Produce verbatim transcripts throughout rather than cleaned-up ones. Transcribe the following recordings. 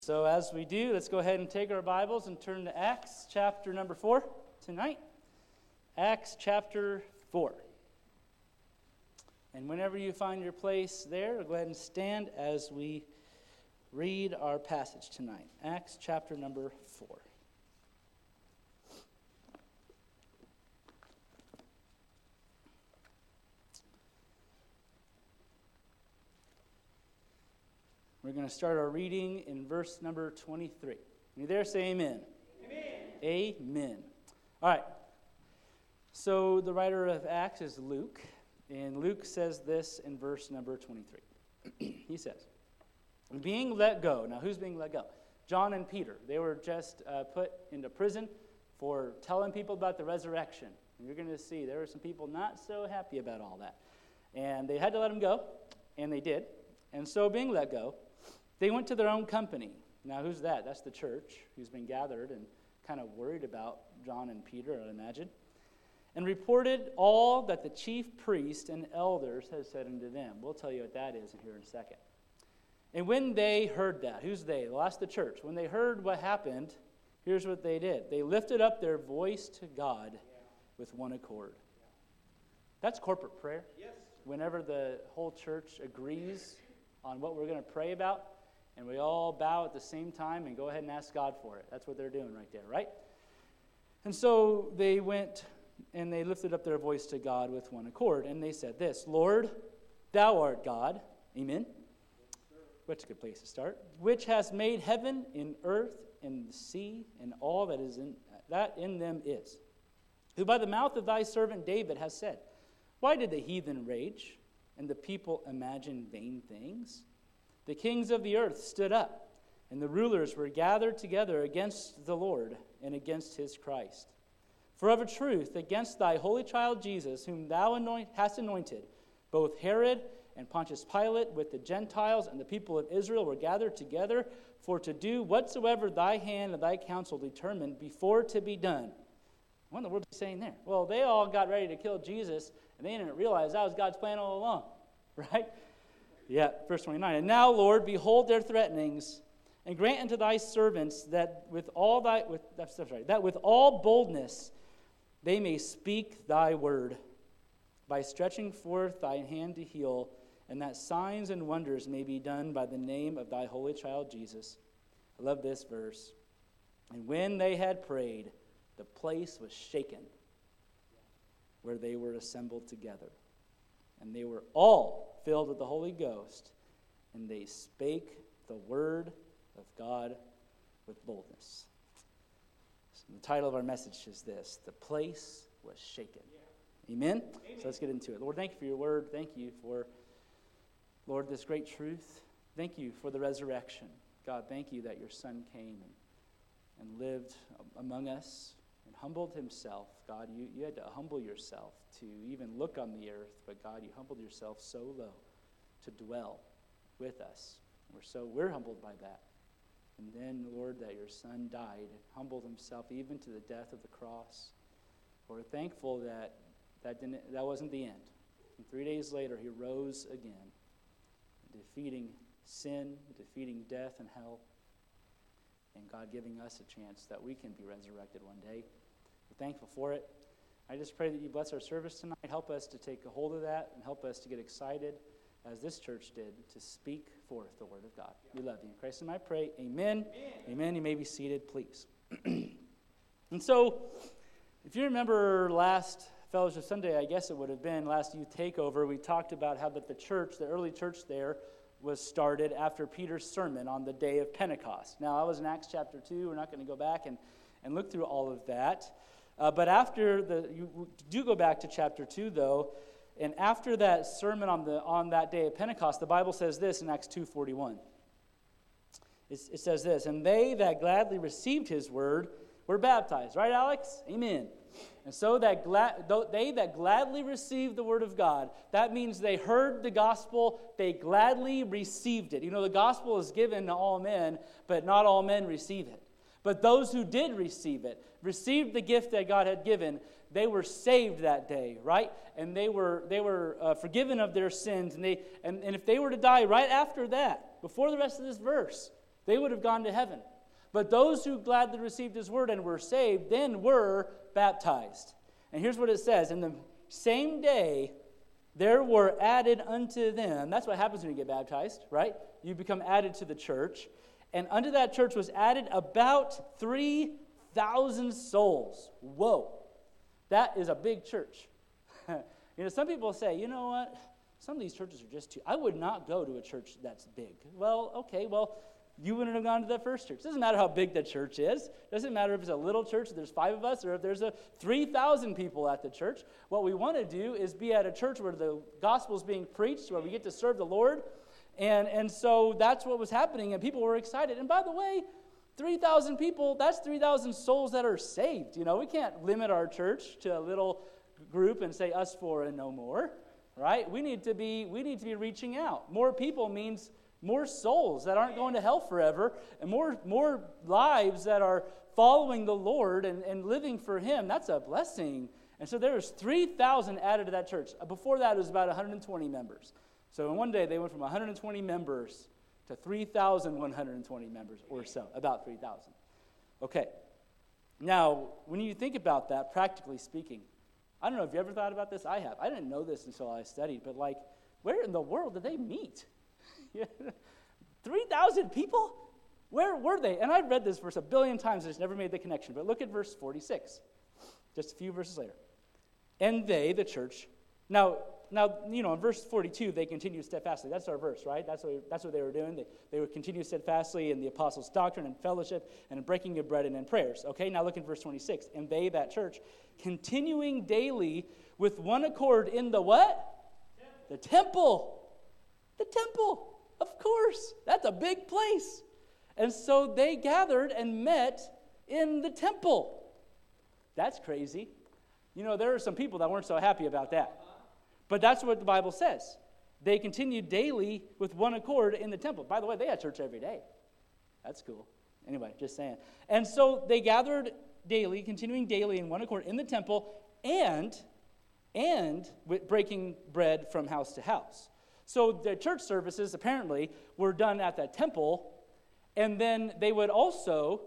So as we do, let's go ahead and take our Bibles and turn to Acts chapter number four tonight. Acts chapter four. And whenever you find your place there, go ahead and stand as we read our passage tonight. Acts chapter number four. We're going to start our reading in verse number twenty-three. You there? Say amen. Amen. Amen. All right. So the writer of Acts is Luke, and Luke says this in verse number twenty-three. He says, being let go. Now, who's being let go? John and Peter. They were just uh, put into prison for telling people about the resurrection. And you're going to see there were some people not so happy about all that. And they had to let them go, and they did. And so being let go, they went to their own company. Now, who's that? That's the church who's been gathered and kind of worried about John and Peter, I imagine, and reported all that the chief priest and elders had said unto them. We'll tell you what that is here in a second. And when they heard that, who's they? Well, that's the church. When they heard what happened, here's what they did. They lifted up their voice to God with one accord. That's corporate prayer. Yes. Whenever the whole church agrees on what we're going to pray about, and we all bow at the same time and go ahead and ask God for it. That's what they're doing right there, right? And so they went and they lifted up their voice to God with one accord, and they said this, Lord, thou art God, amen? That's a good place to start. Which has made heaven and earth and the sea and all that is in that in them is. Who by the mouth of thy servant David has said, why did the heathen rage and the people imagine vain things? The kings of the earth stood up, and the rulers were gathered together against the Lord and against his Christ. For of a truth, against thy holy child Jesus, whom thou anoint, hast anointed, both Herod and Pontius Pilate with the Gentiles and the people of Israel were gathered together for to do whatsoever thy hand and thy counsel determined before to be done. What in the world is he saying there? Well, they all got ready to kill Jesus, and they didn't realize that was God's plan all along, right? Yeah, verse twenty-nine. And now, Lord, behold their threatenings, and grant unto thy servants that with all thy with that's right, that with all boldness they may speak thy word, by stretching forth thy hand to heal, and that signs and wonders may be done by the name of thy holy child Jesus. I love this verse. And when they had prayed, the place was shaken where they were assembled together. And they were all filled with the Holy Ghost, and they spake the word of God with boldness. So the title of our message is this, The Place Was Shaken. Yeah. Amen? Amen? So let's get into it. Lord, thank you for your word. Thank you for, Lord, this great truth. Thank you for the resurrection. God, thank you that your Son came and, and lived among us and humbled himself. God, you, you had to humble yourself to even look on the earth, but God, you humbled yourself so low to dwell with us. We're so we're humbled by that. And then, Lord, that your Son died, humbled himself even to the death of the cross. We're thankful that that didn't that wasn't the end. And three days later, he rose again, defeating sin, defeating death and hell, and God giving us a chance that we can be resurrected one day. We're thankful for it. I just pray that you bless our service tonight. Help us to take a hold of that and help us to get excited, as this church did, to speak forth the word of God. We love you. In Christ's name I pray. Amen. Amen. Amen. You may be seated, please. And so, if you remember last Fellowship Sunday, I guess it would have been last youth takeover, we talked about how that the church, the early church there, was started after Peter's sermon on the day of Pentecost. Now, I was in Acts chapter two. We're not going to go back and, and look through all of that. Uh, but after the, you do go back to chapter two, though, and after that sermon on the on that day of Pentecost, the Bible says this in Acts two forty-one. It, it says this, and they that gladly received his word were baptized. Right, Alex? Amen. And so that glad, they that gladly received the word of God, that means they heard the gospel, they gladly received it. You know, the gospel is given to all men, but not all men receive it. But those who did receive it, received the gift that God had given, they were saved that day, right? And they were they were uh, forgiven of their sins. And they and, and if they were to die right after that, before the rest of this verse, They would have gone to heaven. But those who gladly received his word and were saved then were baptized. And here's what it says. In the same day, there were added unto them. That's what happens when you get baptized, right? You become added to the church. And unto that church was added about three thousand souls. Whoa. That is a big church. You know, some people say, you know what? Some of these churches are just too... I would not go to a church that's big. Well, okay, well... You wouldn't have gone to that first church. It doesn't matter how big the church is. It doesn't matter if it's a little church, if there's five of us, or if there's a three thousand people at the church. What we want to do is be at a church where the gospel is being preached, where we get to serve the Lord. And, and so that's what was happening, and people were excited. And by the way, three thousand people, that's three thousand souls that are saved. You know, we can't limit our church to a little group and say us four and no more, right? We need to be, we need to be reaching out. More people means more souls that aren't going to hell forever, and more, more lives that are following the Lord and, and living for him. That's a blessing. And so there was three thousand added to that church. Before that, it was about one hundred twenty members. So in one day, they went from one hundred twenty members to three thousand one hundred twenty members or so, about three thousand. Okay. Now, when you think about that, practically speaking, I don't know if you ever thought about this. I have. I didn't know this until I studied, but like, where in the world did they meet? three thousand people? Where were they? And I've read this verse a billion times and just never made the connection. But look at verse forty-six, just a few verses later. And they, the church, now, now you know, in verse forty-two, they continued steadfastly. That's our verse, right? That's what, that's what they were doing. They, they would continue steadfastly in the apostles' doctrine and fellowship and in breaking of bread and in prayers. Okay, now look at verse twenty-six. And they, that church, continuing daily with one accord in the what? Temple. The temple. The temple. Of course, that's a big place. And so they gathered and met in the temple. That's crazy. You know, there are some people that weren't so happy about that. But that's what the Bible says. They continued daily with one accord in the temple. By the way, they had church every day. That's cool. Anyway, just saying. And so they gathered daily, continuing daily in one accord in the temple, and, and with breaking bread from house to house. So the church services, apparently, were done at the temple, and then they would also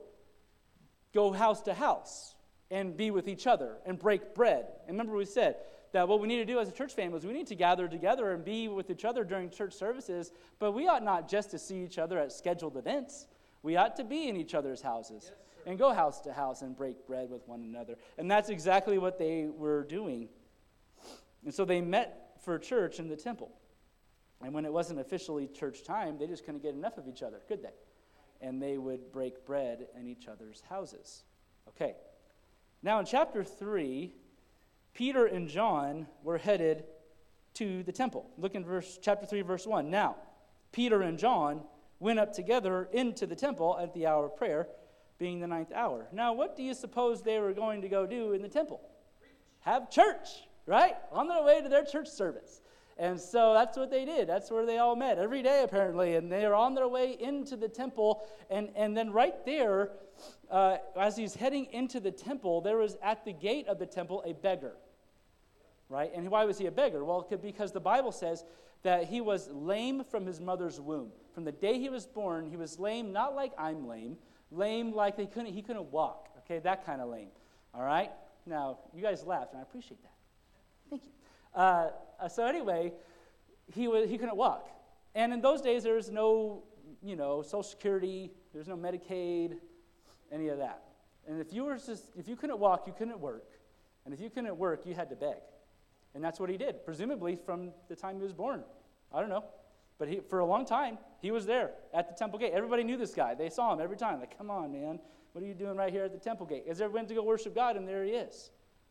go house to house and be with each other and break bread. And remember we said that what we need to do as a church family is we need to gather together and be with each other during church services, but we ought not just to see each other at scheduled events. We ought to be in each other's houses. Yes, and go house to house and break bread with one another. And that's exactly what they were doing. And so they met for church in the temple. And when it wasn't officially church time, they just couldn't get enough of each other, could they? And they would break bread in each other's houses. Okay. Now in chapter three, Peter and John were headed to the temple. Look in verse, chapter three, verse one. Now, Peter and John went up together into the temple at the hour of prayer, being the ninth hour. Now, what do you suppose they were going to go do in the temple? Have church, right? On their way to their church service. And so that's what they did. That's where they all met every day, apparently. And they are on their way into the temple. And, and then right there, uh, as he's heading into the temple, there was at the gate of the temple a beggar. Right? And why was he a beggar? Well, because the Bible says that he was lame from his mother's womb. From the day he was born, he was lame, not like I'm lame, lame like they couldn't, he couldn't walk. Okay, that kind of lame. All right? Now, you guys laughed, and I appreciate that. Thank you. Uh, so anyway, he was he couldn't walk, and in those days there was no, you know, Social Security, there was no Medicaid, any of that. And if you were just if you couldn't walk, you couldn't work, and if you couldn't work, you had to beg, and that's what he did, presumably from the time he was born. I don't know, but he, for a long time he was there at the temple gate. Everybody knew this guy; they saw him every time. Like, come on, man, what are you doing right here at the temple gate? As they went to go worship God, and there he is.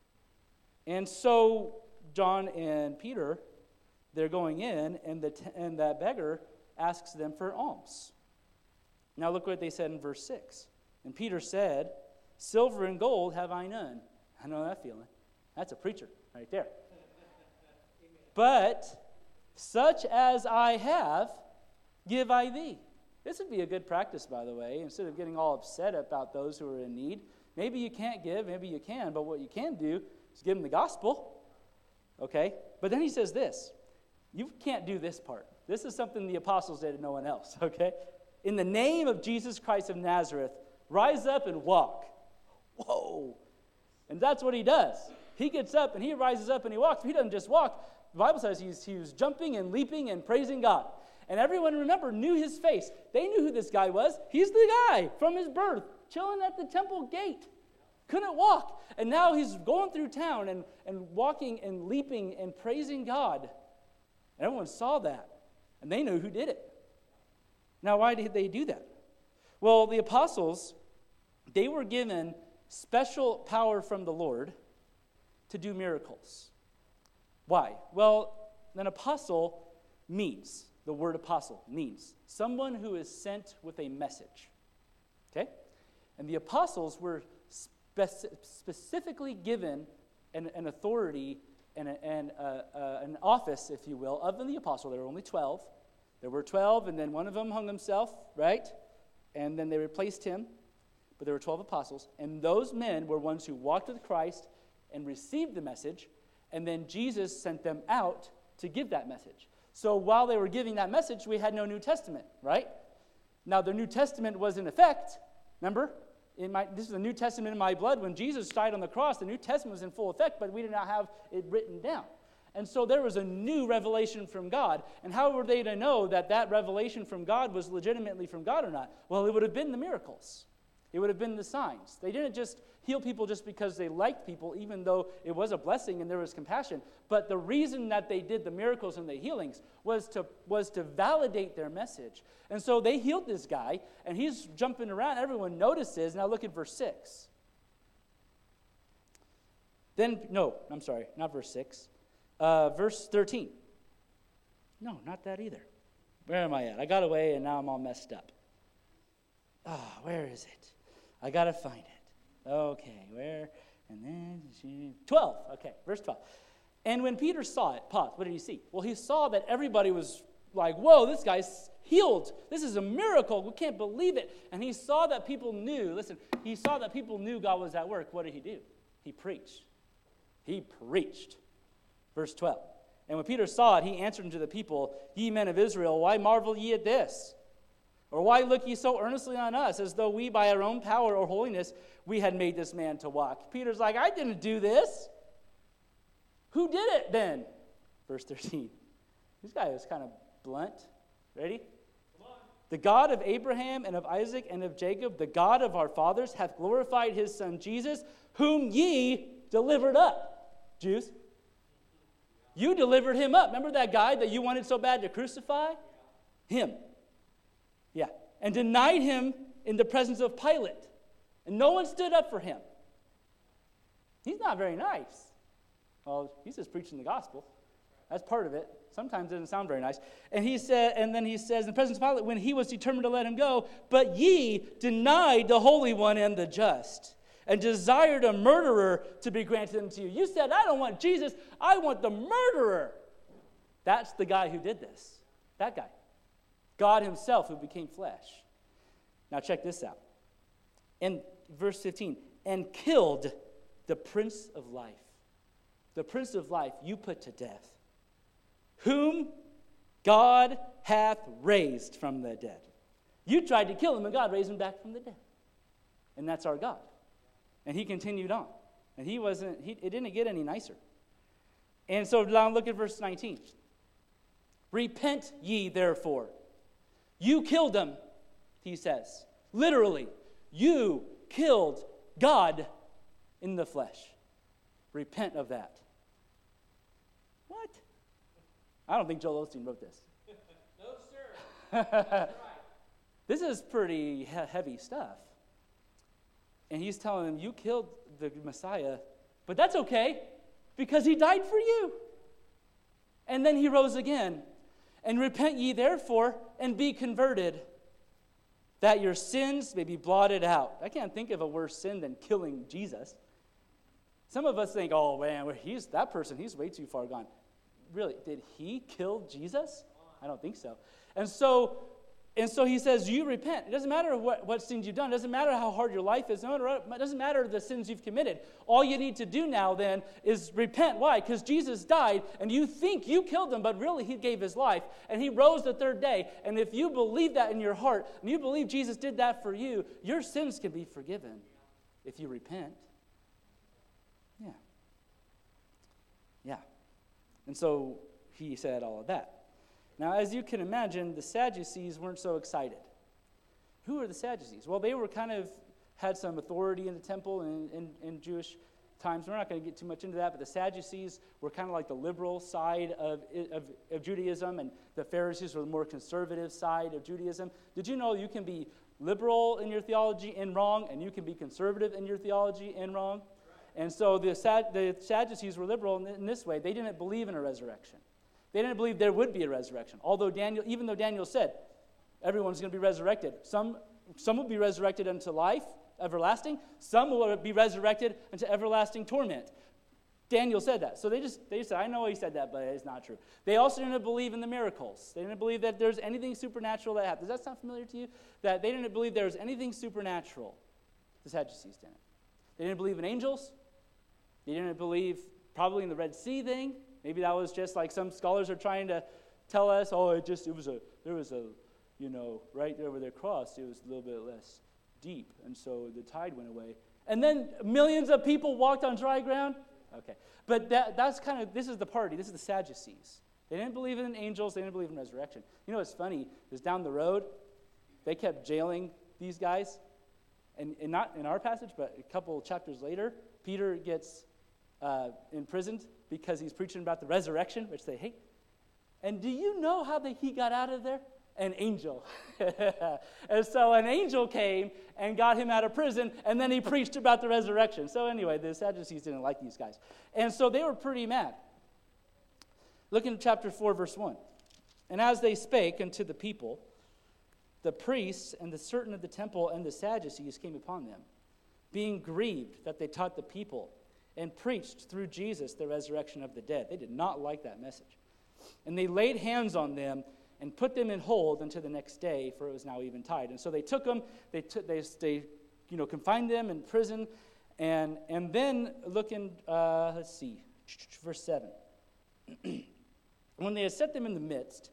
And so John and Peter, they're going in, and the t- and that beggar asks them for alms. Now look what they said in verse six. And Peter said, "Silver and gold have I none." I know that feeling. That's a preacher right there. "But such as I have, give I thee." This would be a good practice, by the way, instead of getting all upset about those who are in need. Maybe you can't give, maybe you can, but what you can do is give them the gospel. Okay? But then he says this. You can't do this part. This is something the apostles did and no one else, okay? in the name of Jesus Christ of Nazareth, rise up and walk. Whoa. And that's what he does. He gets up and he rises up and he walks. But he doesn't just walk. The Bible says he's, he was jumping and leaping and praising God. And everyone, remember, knew his face. They knew who this guy was. He's the guy from his birth, chilling at the temple gate. Couldn't walk. And now he's going through town and, and walking and leaping and praising God. And everyone saw that. And they knew who did it. Now, why did they do that? Well, the apostles, they were given special power from the Lord to do miracles. Why? Well, an apostle means, the word apostle means someone who is sent with a message. Okay? And the apostles were speci- specifically given an, an authority and, a, and a, a, an office, if you will, of the apostle. There were only twelve. There were twelve, and then one of them hung himself, right? And then they replaced him. But there were twelve apostles. And those men were ones who walked with Christ and received the message. And then Jesus sent them out to give that message. So while they were giving that message, we had no New Testament, right? Now, the New Testament was in effect. Remember? In my, this is the New Testament in my blood. When Jesus died on the cross, the New Testament was in full effect, but we did not have it written down. And so there was a new revelation from God. And how were they to know that that revelation from God was legitimately from God or not? Well, it would have been the miracles. It would have been the signs. They didn't just heal people just because they liked people, even though it was a blessing and there was compassion. But the reason that they did the miracles and the healings was to, was to validate their message. And so they healed this guy, and he's jumping around. Everyone notices. Now look at verse six. Then, no, I'm sorry, not verse six. Uh, verse thirteen. No, not that either. Where am I at? I got away, and now I'm all messed up. Ah, oh, where is it? I got to find it. Okay, where? And then, twelve. Okay, verse twelve. And when Peter saw it, pause, what did he see? Well, he saw that everybody was like, whoa, this guy's healed. This is a miracle. We can't believe it. And he saw that people knew, listen, he saw that people knew God was at work. What did he do? He preached. He preached. Verse twelve. And when Peter saw it, he answered unto the people, Ye men of Israel, why marvel ye at this? Or why look ye so earnestly on us, as though we by our own power or holiness we had made this man to walk? Peter's like, I didn't do this. Who did it then? Verse thirteen. This guy was kind of blunt. Ready? Come on. The God of Abraham and of Isaac and of Jacob, the God of our fathers, hath glorified his son Jesus, whom ye delivered up. Jews. You delivered him up. Remember that guy that you wanted so bad to crucify? Him. Yeah. And denied him in the presence of Pilate. And no one stood up for him. He's not very nice. Well, he's just preaching the gospel. That's part of it. Sometimes it doesn't sound very nice. And he said, and then he says, in the presence of Pilate, when he was determined to let him go, but ye denied the Holy One and the just, and desired a murderer to be granted unto you. You said, I don't want Jesus, I want the murderer. That's the guy who did this. That guy. God himself who became flesh. Now check this out. In verse fifteen, and killed the Prince of Life. The Prince of Life you put to death, whom God hath raised from the dead. You tried to kill him, and God raised him back from the dead. And that's our God. And he continued on. And he wasn't, he, it didn't get any nicer. And so now look at verse nineteen. Repent ye therefore. You killed him, he says. Literally, you killed God in the flesh. Repent of that. What? I don't think Joel Osteen wrote this. No, sir. That's right. This is pretty he- heavy stuff. And he's telling them, you killed the Messiah, but that's okay, because he died for you. And then he rose again. And repent ye therefore, and be converted, that your sins may be blotted out. I can't think of a worse sin than killing Jesus. Some of us think, oh man, he's that person, he's way too far gone. Really, did he kill Jesus? I don't think so. And so And so he says, you repent. It doesn't matter what, what sins you've done. It doesn't matter how hard your life is. No, no, it doesn't matter the sins you've committed. All you need to do now then is repent. Why? Because Jesus died, and you think you killed him, but really he gave his life, and he rose the third day. And if you believe that in your heart, and you believe Jesus did that for you, your sins can be forgiven if you repent. Yeah. Yeah. And so he said all of that. Now, as you can imagine, the Sadducees weren't so excited. Who are the Sadducees? Well, they were kind of, had some authority in the temple and in, in, in Jewish times. We're not going to get too much into that, but the Sadducees were kind of like the liberal side of, of, of Judaism, and the Pharisees were the more conservative side of Judaism. Did you know you can be liberal in your theology and wrong, and you can be conservative in your theology and wrong? Right. And so the, Sad, the Sadducees were liberal in, in this way. They didn't believe in a resurrection. They didn't believe there would be a resurrection. Although Daniel, even though Daniel said everyone's going to be resurrected, some some will be resurrected unto life, everlasting. Some will be resurrected unto everlasting torment. Daniel said that. So they just they just said, I know he said that, but it's not true. They also didn't believe in the miracles. They didn't believe that there's anything supernatural that happens. Does that sound familiar to you? That they didn't believe there was anything supernatural. The Sadducees didn't. They didn't believe in angels. They didn't believe probably in the Red Sea thing. Maybe that was just like some scholars are trying to tell us, oh, it just, it was a, there was a, you know, right there where they crossed, it was a little bit less deep, and so the tide went away. And then millions of people walked on dry ground? Okay. But that that's kind of, this is the party, this is the Sadducees. They didn't believe in angels, they didn't believe in resurrection. You know what's funny is down the road, they kept jailing these guys, and, and not in our passage, but a couple chapters later, Peter gets uh, imprisoned because he's preaching about the resurrection, which they hate. And do you know how they, he got out of there? An angel. And so an angel came and got him out of prison, and then he preached about the resurrection. So anyway, the Sadducees didn't like these guys. And so they were pretty mad. Look in chapter four, verse one. And as they spake unto the people, the priests and the certain of the temple and the Sadducees came upon them, being grieved that they taught the people and preached through Jesus the resurrection of the dead. They did not like that message. And they laid hands on them and put them in hold until the next day, for it was now eventide. And so they took them, they took, they, they, you know, confined them in prison, and and then look in, uh, let's see, verse seven. When they had set them in the midst,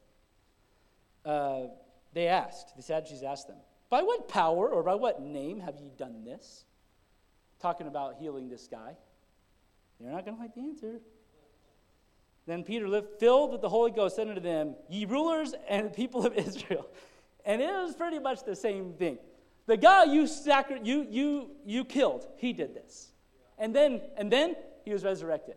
uh, they asked, the Sadducees asked them, by what power or by what name have ye done this? Talking about healing this guy. They're not going to like the answer. Then Peter, filled with the Holy Ghost, said unto them, ye rulers and people of Israel. And it was pretty much the same thing. The guy you sacri- you you you killed, he did this. And then and then he was resurrected.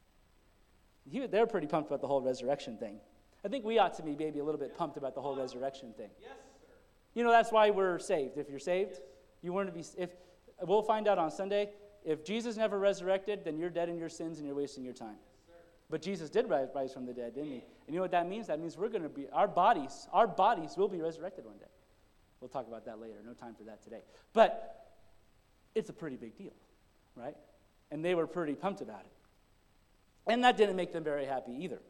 He, they're pretty pumped about the whole resurrection thing. I think we ought to be maybe a little bit pumped about the whole resurrection thing. Yes, sir. You know, that's why we're saved. If you're saved, yes. you weren't to be if we'll find out on Sunday. If Jesus never resurrected, then you're dead in your sins and you're wasting your time. Yes, but Jesus did rise, rise from the dead, didn't he? And you know what that means? That means we're going to be, our bodies, our bodies will be resurrected one day. We'll talk about that later. No time for that today. But it's a pretty big deal, right? And they were pretty pumped about it. And that didn't make them very happy either.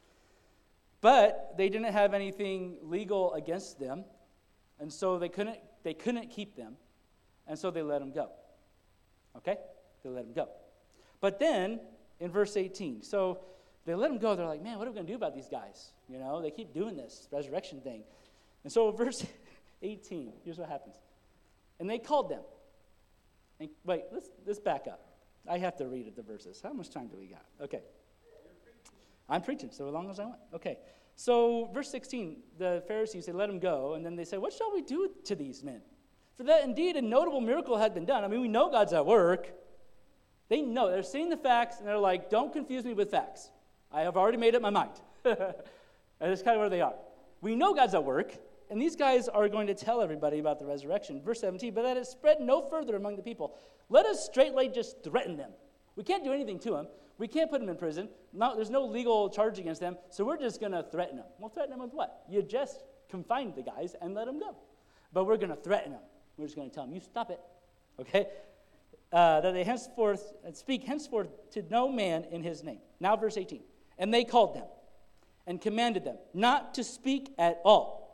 But they didn't have anything legal against them, and so they couldn't they couldn't keep them, and so they let them go. Okay? They let them go. But then, in verse eighteen, so they let them go. They're like, man, what are we going to do about these guys? You know, they keep doing this resurrection thing. And so verse eighteen, here's what happens. And they called them. And, wait, let's, let's back up. I have to read it, the verses. How much time do we got? Okay. I'm preaching, so as long as I want. Okay. So verse sixteen, the Pharisees, they let them go, and then they say, what shall we do to these men? For that indeed a notable miracle had been done. I mean, we know God's at work. They know. They're seeing the facts, and they're like, don't confuse me with facts. I have already made up my mind. And that's kind of where they are. We know God's at work, and these guys are going to tell everybody about the resurrection. Verse seventeen, but that it spread no further among the people. Let us straightway just threaten them. We can't do anything to them. We can't put them in prison. No, there's no legal charge against them, so we're just going to threaten them. We'll threaten them with what? You just confined the guys and let them go. But we're going to threaten them. We're just going to tell them, you stop it, okay? Uh, that they henceforth speak henceforth to no man in his name. Now verse eighteen. And they called them and commanded them not to speak at all,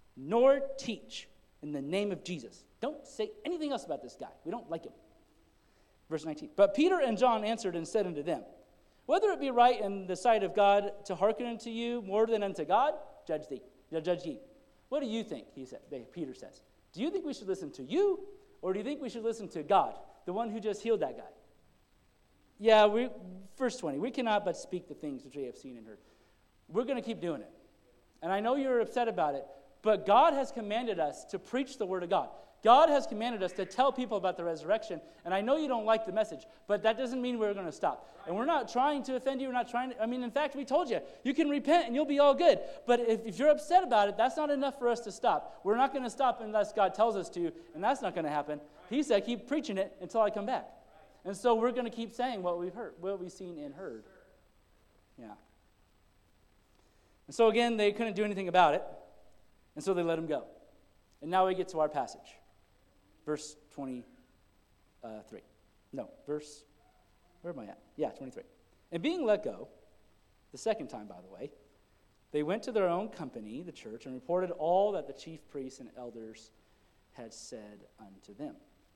nor teach in the name of Jesus. Don't say anything else about this guy. We don't like him. Verse nineteen. But Peter and John answered and said unto them, whether it be right in the sight of God to hearken unto you more than unto God, judge thee, judge ye. What do you think? He said. They, Peter says. Do you think we should listen to you, or do you think we should listen to God, the one who just healed that guy? Yeah, we, verse twenty, we cannot but speak the things which we have seen and heard. We're going to keep doing it. And I know you're upset about it, but God has commanded us to preach the word of God. God has commanded us to tell people about the resurrection, and I know you don't like the message, but that doesn't mean we're going to stop. And we're not trying to offend you. We're not trying to, I mean, in fact, we told you, you can repent and you'll be all good. But if, if you're upset about it, that's not enough for us to stop. We're not going to stop unless God tells us to, and that's not going to happen. He said, keep preaching it until I come back. And so we're going to keep saying what we've heard, what we've seen and heard. Yeah. And so again, they couldn't do anything about it, and so they let him go. And now we get to our passage. Verse twenty-three. No, verse, where am I at? Yeah, twenty-three. And being let go, the second time, by the way, they went to their own company, the church, and reported all that the chief priests and elders had said unto them.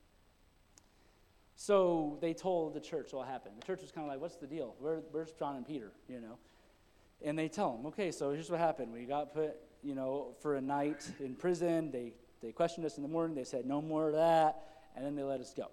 So they told the church what happened. The church was kind of like, what's the deal? Where, where's John and Peter, you know? And they tell them, okay, so here's what happened. We got put, you know, for a night in prison. They They questioned us in the morning. They said, no more of that. And then they let us go.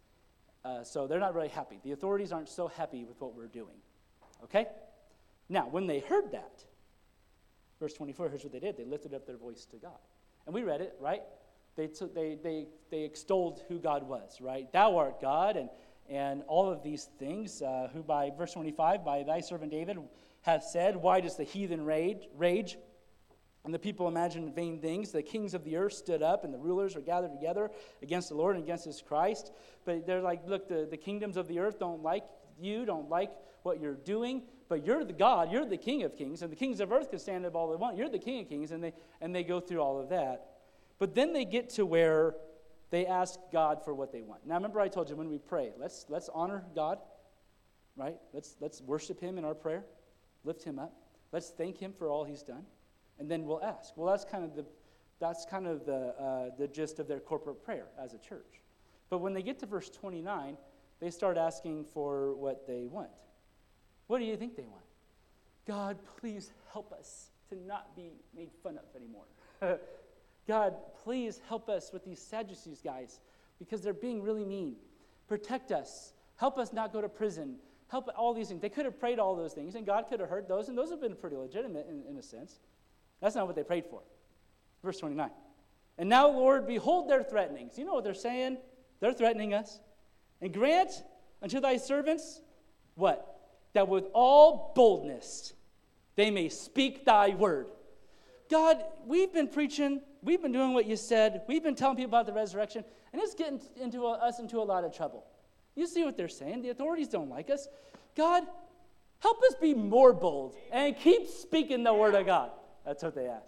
Uh, so they're not really happy. The authorities aren't so happy with what we're doing. Okay? Now, when they heard that, verse twenty-four, here's what they did. They lifted up their voice to God. And we read it, right? They took, they they they extolled who God was, right? Thou art God, and and all of these things, uh, who by, verse twenty-five, by thy servant David hath said, why does the heathen rage, rage? And the people imagined vain things. The kings of the earth stood up, and the rulers were gathered together against the Lord and against his Christ. But they're like, look, the, the kingdoms of the earth don't like you, don't like what you're doing, but you're the God, you're the King of kings, and the kings of earth can stand up all they want. You're the King of kings, and they and they go through all of that. But then they get to where they ask God for what they want. Now, remember I told you when we pray, let's let's honor God, right? Let's let's worship him in our prayer, lift him up. Let's thank him for all he's done. And then we'll ask. Well, that's kind of the that's kind of the uh, the gist of their corporate prayer as a church. But when they get to verse twenty-nine, they start asking for what they want. What do you think they want? God, please help us to not be made fun of anymore. God, please help us with these Sadducees guys because they're being really mean. Protect us. Help us not go to prison. Help all these things. They could have prayed all those things, and God could have heard those, and those have been pretty legitimate in, in a sense. That's not what they prayed for. Verse twenty-nine. And now, Lord, behold their threatenings. You know what they're saying? They're threatening us. And grant unto thy servants, what? That with all boldness they may speak thy word. God, we've been preaching, we've been doing what you said, we've been telling people about the resurrection, and it's getting into a, us into a lot of trouble. You see what they're saying? The authorities don't like us. God, help us be more bold and keep speaking the word of God. That's what they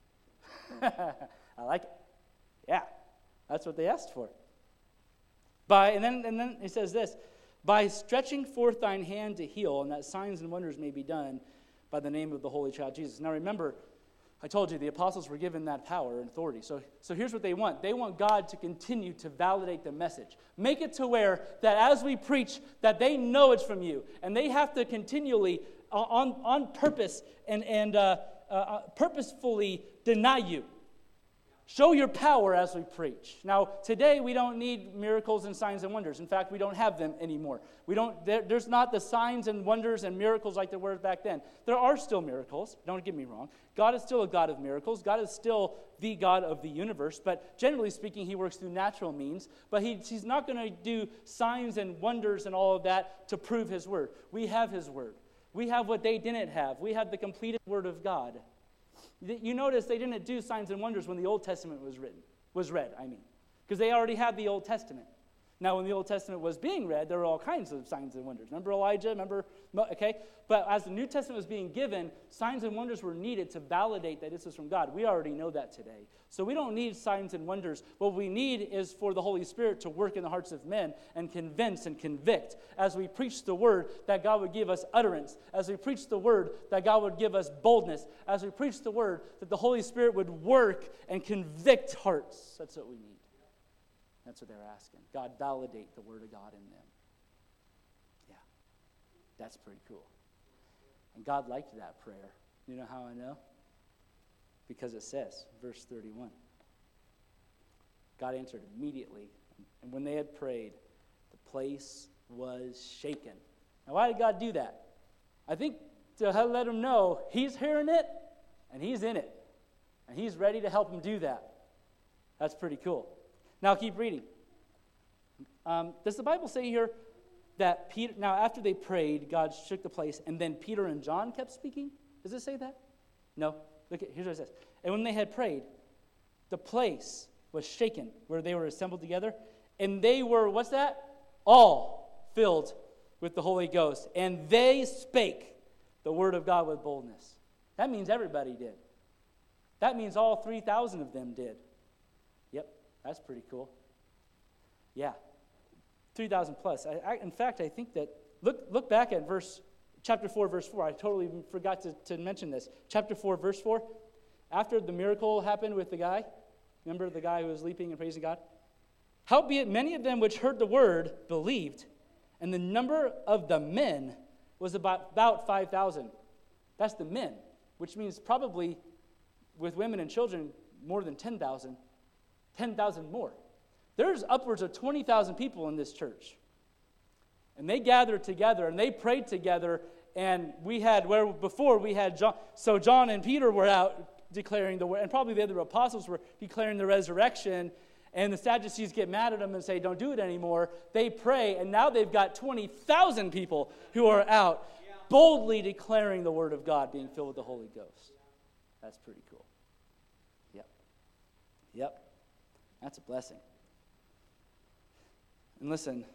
asked. I like it. Yeah, that's what they asked for. By and then and then he says this, by stretching forth thine hand to heal, and that signs and wonders may be done by the name of the Holy Child Jesus. Now remember, I told you the apostles were given that power and authority. So, so here's what they want. They want God to continue to validate the message. Make it to where that as we preach, that they know it's from you. And they have to continually, on, on purpose and, and uh, uh, purposefully deny you. Show your power as we preach. Now, today we don't need miracles and signs and wonders. In fact, we don't have them anymore. We don't. There, there's not the signs and wonders and miracles like there were back then. There are still miracles. Don't get me wrong. God is still a God of miracles. God is still the God of the universe. But generally speaking, he works through natural means. But he, he's not going to do signs and wonders and all of that to prove his word. We have his word. We have what they didn't have. We have the completed word of God. You notice they didn't do signs and wonders when the Old Testament was written, was read, I mean, because they already had the Old Testament. Now, when the Old Testament was being read, there were all kinds of signs and wonders. Remember Elijah? Remember, okay? But as the New Testament was being given, signs and wonders were needed to validate that this was from God. We already know that today. So we don't need signs and wonders. What we need is for the Holy Spirit to work in the hearts of men and convince and convict. As we preach the word, that God would give us utterance. As we preach the word, that God would give us boldness. As we preach the word, that the Holy Spirit would work and convict hearts. That's what we need. That's what they're asking. God, validate the word of God in them. Yeah, that's pretty cool. And God liked that prayer. You know how I know? Because it says, verse thirty-one, God answered immediately. And when they had prayed, the place was shaken. Now, why did God do that? I think to let them know he's hearing it and he's in it. And he's ready to help them do that. That's pretty cool. Now keep reading. Um, does the Bible say here that Peter, now after they prayed, God shook the place, and then Peter and John kept speaking? Does it say that? No. Look at, here's what it says. And when they had prayed, the place was shaken where they were assembled together, and they were, what's that? All filled with the Holy Ghost. And they spake the word of God with boldness. That means everybody did. That means all three thousand of them did. Yep, that's pretty cool. Yeah, three thousand plus. I, I, in fact, I think that, look look back at verse, chapter four, verse four. I totally forgot to, to mention this. Chapter four, verse four. After the miracle happened with the guy, remember the guy who was leaping and praising God? Howbeit many of them which heard the word believed, and the number of the men was about, about five thousand. That's the men, which means probably with women and children, more than ten thousand. ten thousand more. There's upwards of twenty thousand people in this church. And they gathered together, and they prayed together, and we had, where before we had John, so John and Peter were out declaring the word, and probably the other apostles were declaring the resurrection, and the Sadducees get mad at them and say, don't do it anymore. They pray, and now they've got twenty thousand people who are out boldly declaring the word of God, being filled with the Holy Ghost. That's pretty cool. Yep. Yep. That's a blessing. And listen,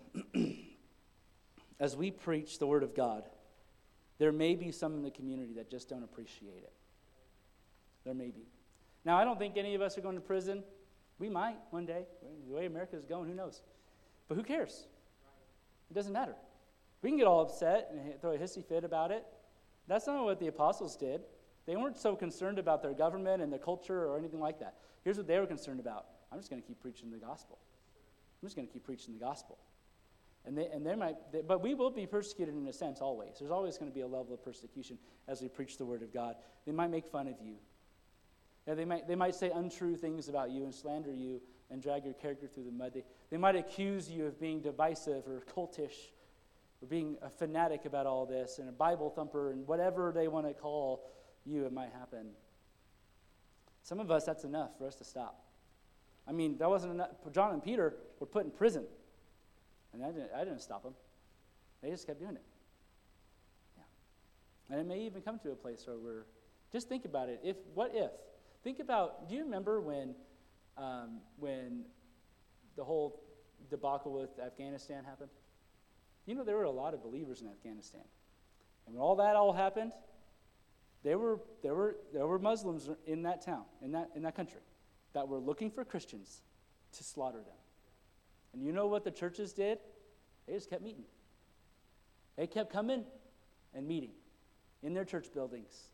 as we preach the word of God, there may be some in the community that just don't appreciate it. There may be. Now, I don't think any of us are going to prison. We might one day. The way America is going, who knows? But who cares? It doesn't matter. We can get all upset and throw a hissy fit about it. That's not what the apostles did. They weren't so concerned about their government and their culture or anything like that. Here's what they were concerned about. I'm just going to keep preaching the gospel. I'm just going to keep preaching the gospel. And they, and they might, they, but we will be persecuted in a sense always. There's always going to be a level of persecution as we preach the word of God. They might make fun of you. Yeah, they might they might say untrue things about you and slander you and drag your character through the mud. They, they might accuse you of being divisive or cultish or being a fanatic about all this and a Bible thumper and whatever they want to call you, it might happen. Some of us, that's enough for us to stop. I mean, that wasn't enough. John and Peter were put in prison. And I didn't, I didn't stop them. They just kept doing it. Yeah. And it may even come to a place where we're, just think about it. If, what if? Think about, do you remember when, um, when the whole debacle with Afghanistan happened? You know, there were a lot of believers in Afghanistan. And when all that all happened, there were, there were, there were Muslims in that town, in that, in that country, that were looking for Christians to slaughter them. And you know what the churches did? They just kept meeting. They kept coming and meeting in their church buildings.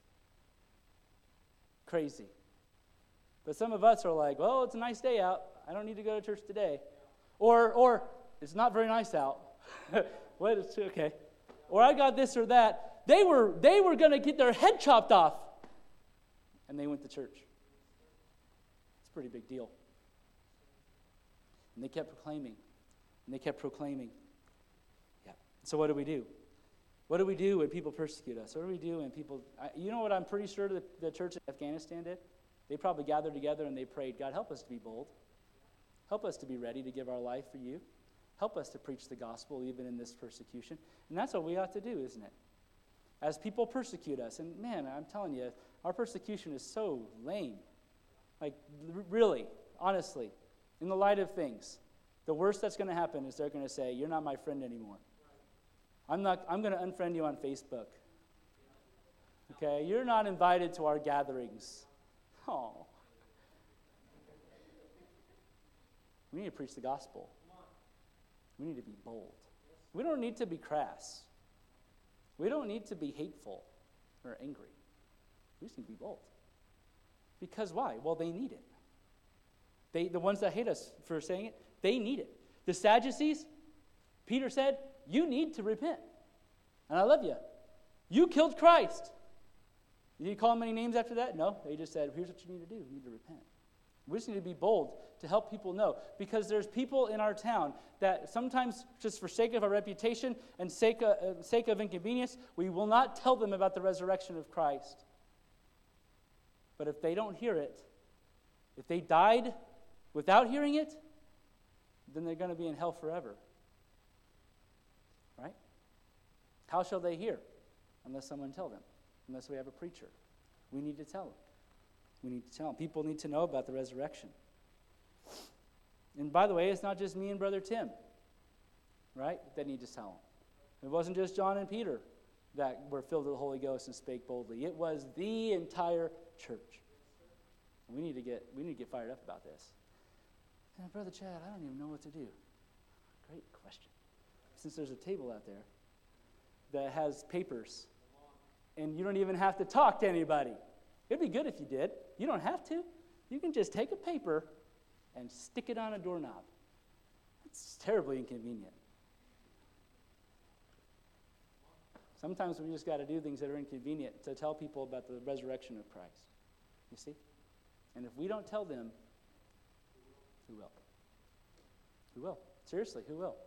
Crazy. But some of us are like, well, it's a nice day out. I don't need to go to church today. Or, or it's not very nice out. What is okay? Or I got this or that. They were, they were going to get their head chopped off. And they went to church. It's a pretty big deal. And they kept proclaiming. And they kept proclaiming. Yeah. So what do we do? What do we do when people persecute us? What do we do when people... I, you know what I'm pretty sure the, the church in Afghanistan did? They probably gathered together and they prayed, God, help us to be bold. Help us to be ready to give our life for you. Help us to preach the gospel even in this persecution. And that's what we ought to do, isn't it? As people persecute us. And man, I'm telling you, our persecution is so lame. Like, really, honestly. In the light of things. the worst that's going to happen is they're going to say, you're not my friend anymore. I'm not. I'm going to unfriend you on Facebook. Okay? You're not invited to our gatherings. Oh. We need to preach the gospel. We need to be bold. We don't need to be crass. We don't need to be hateful or angry. We just need to be bold. Because why? Well, they need it. They, the ones that hate us for saying it, they need it. The Sadducees, Peter said, you need to repent. And I love you. You killed Christ. Did he call them any names after that? No. They just said, here's what you need to do. You need to repent. We just need to be bold to help people know. Because there's people in our town that sometimes, just for sake of our reputation and sake of, uh, sake of inconvenience, we will not tell them about the resurrection of Christ. But if they don't hear it, if they died without hearing it, then they're going to be in hell forever. Right? How shall they hear? Unless someone tell them. Unless we have a preacher. We need to tell them. We need to tell them. People need to know about the resurrection. And by the way, it's not just me and Brother Tim, right, that need to tell them. It wasn't just John and Peter that were filled with the Holy Ghost and spake boldly. It was the entire church. We need to get we need to get fired up about this. And Brother Chad, I don't even know what to do. Great question. Since there's a table out there that has papers, and you don't even have to talk to anybody. It'd be good if you did. You don't have to. You can just take a paper and stick it on a doorknob. It's terribly inconvenient. Sometimes we just got to do things that are inconvenient to tell people about the resurrection of Christ. You see? And if we don't tell them, who will? Who will? Seriously, who will?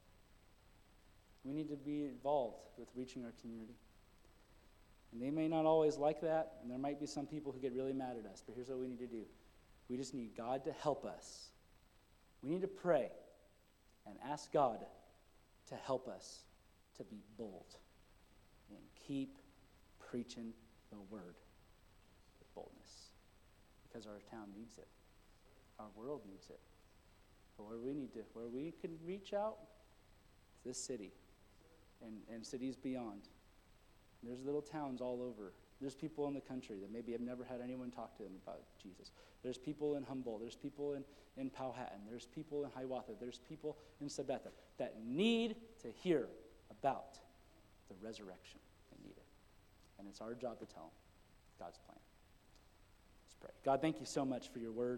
We need to be involved with reaching our community. And they may not always like that, and there might be some people who get really mad at us, but here's what we need to do. We just need God to help us. We need to pray and ask God to help us to be bold and keep preaching the word with boldness. Because our town needs it. Our world needs it. But where we need to, where we can reach out, is this city and, and cities beyond. There's little towns all over. There's people in the country that maybe have never had anyone talk to them about Jesus. There's people in Humboldt. There's people in, in Powhatan. There's people in Hiawatha. There's people in Sabetha that need to hear about the resurrection. They need it. And it's our job to tell them God's plan. Let's pray. God, thank you so much for your word.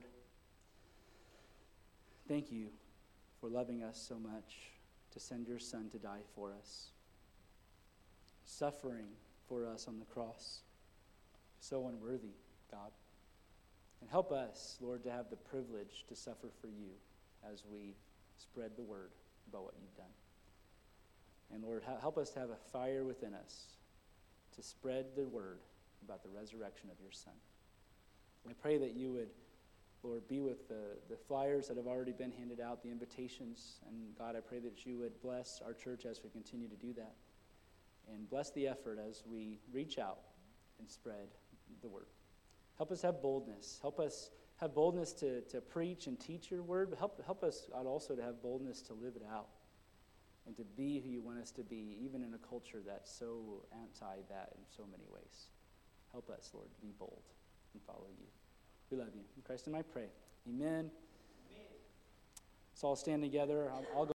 Thank you for loving us so much to send your son to die for us. Suffering for us on the cross. So unworthy, God. And help us, Lord, to have the privilege to suffer for you as we spread the word about what you've done. And Lord, help us to have a fire within us to spread the word about the resurrection of your son. I pray that you would, Lord, be with the, the flyers that have already been handed out, the invitations. And God, I pray that you would bless our church as we continue to do that. And bless the effort as we reach out and spread the word. Help us have boldness. Help us have boldness to, to preach and teach your word, but help, help us, God, also to have boldness to live it out and to be who you want us to be, even in a culture that's so anti that in so many ways. Help us, Lord, to be bold and follow you. We love you. In Christ's name I pray. Amen. Amen. Let's all stand together. I'll, I'll go.